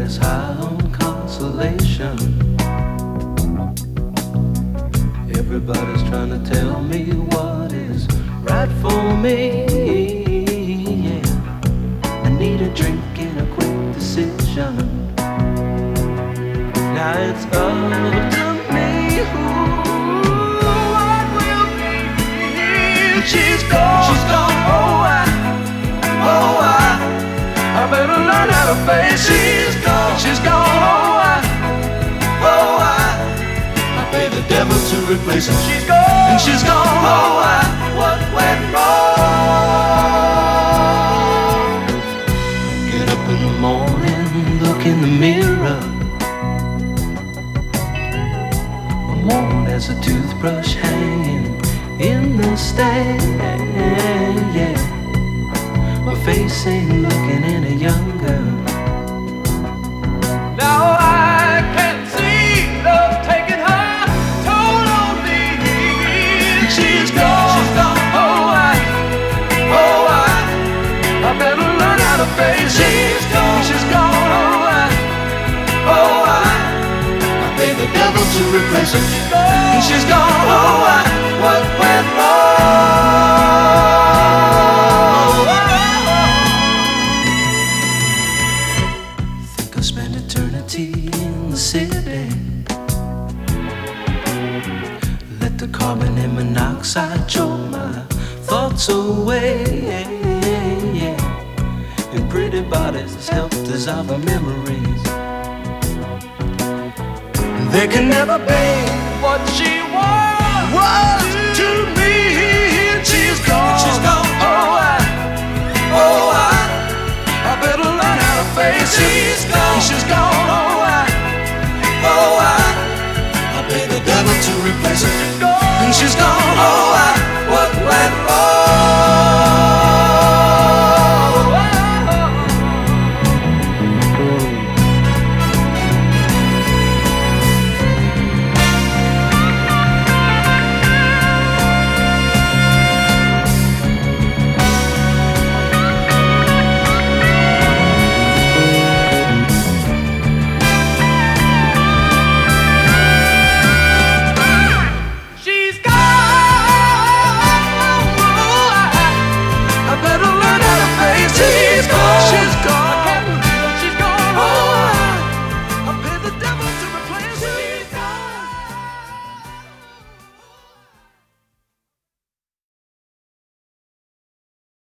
Everybody's high on consolation. Everybody's trying to tell me what is right for me. Yeah. I need a drink and a quick decision. Now it's up to me. What will be? She's gone. She's gone. I better learn how to face. She's gone. She's gone. I pay the devil to replace her. She's gone. And she's gone. What went wrong? Get up in the morning, look in the mirror. I'm worn as a toothbrush hanging in the stand. Yeah. My face ain't looking any younger. Now I can see love taking her toll on me. She's gone. She's gone. I better learn how to face. She's gone. She's gone. I pay the devil to replace her. She's gone. What went wrong? Spend eternity in the city. Let the carbon and monoxide choke my thoughts away. And pretty bodies help dissolve the memories. They can never be what she was to me. She's gone. She's gone.